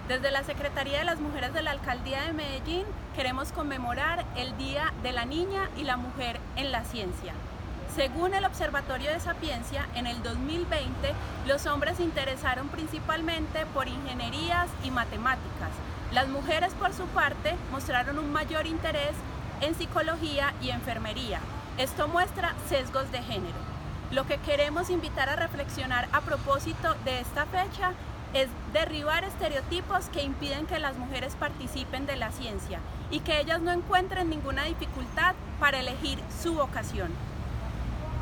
Desde la Secretaría de las Mujeres de la Alcaldía de Medellín queremos conmemorar el Día de la Niña y la Mujer en la Ciencia. Según el Observatorio de Sapiencia, en el 2020 los hombres se interesaron principalmente por ingenierías y matemáticas. Las mujeres, por su parte, mostraron un mayor interés en psicología y enfermería. Esto muestra sesgos de género. Lo que queremos invitar a reflexionar a propósito de esta fecha es derribar estereotipos que impiden que las mujeres participen de la ciencia y que ellas no encuentren ninguna dificultad para elegir su vocación.